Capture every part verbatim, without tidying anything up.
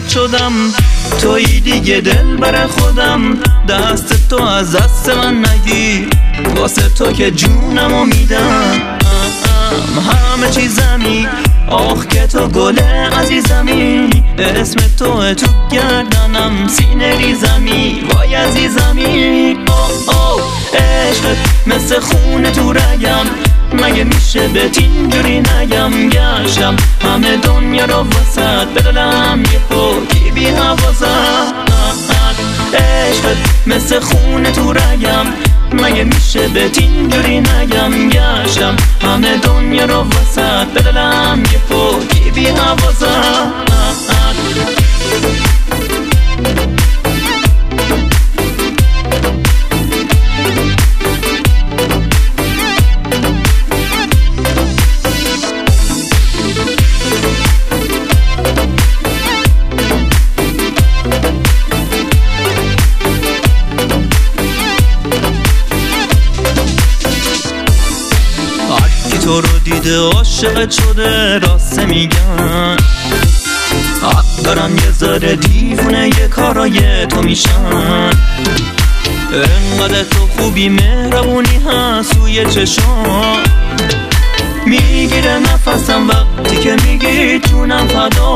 عاشقت شدم، تویی دیگه دل بر خودم، دست تو از دست من نگیر، واسه تو که جونمو میدم. همه چیزمی آخ که تو گل عزیزمی، اسم تو تو گردنم سینه ریزمی، وای عزیزمی. اوه اوه عشقت مثل خونه تو رگم، مگه میشه بهت اینجوری نگم؟ گشتم همه دنیا رو واسط، بدلم یه پوکی بی حواسط. عشقت مثل خونه تو رگم، مگه میشه بهت اینجوری نگم؟ گشتم همه دنیا رو واسط، بدلم یه پوکی بی حواسط. تو رو دیده عاشقت شده، راست میگن حق دارن یه ذره دیوونه یه کارای تو میشن. انقدر تو خوبی مهربونی هست روی چشام، میگیره نفسم وقتی که میگی جونم فدا.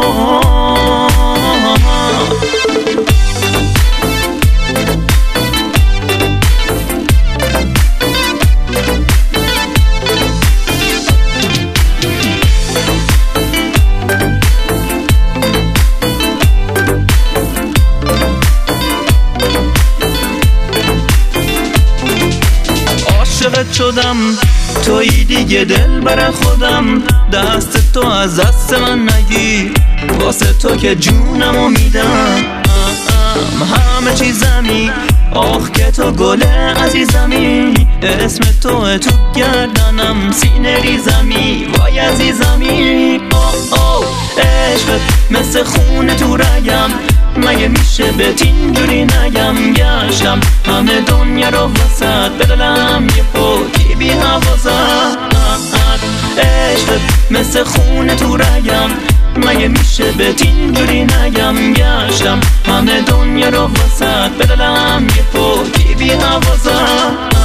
عاشقت شدم، تویی دیگه دل بر خودم، دست تو از دست من نگیر، واسه تو که جونمو میدم. همه چیزمی آخ که تو گل عزیزمی، اسم تو تو گردنم سینه ریزمی، وای عزیزمی. اوه اوه عشقت مثل خونه تو رگم، مگه میشه بهت اینجوری نگم؟ گشتم همه دنیا رو واسط، بدلم یه پوکی بی حواسط. عشقت مثل خونه تو رگم، مگه میشه بهت اینجوری نگم؟ گشتم همه دنیا رو واسط، بدلم یه پوکی بی حواسط.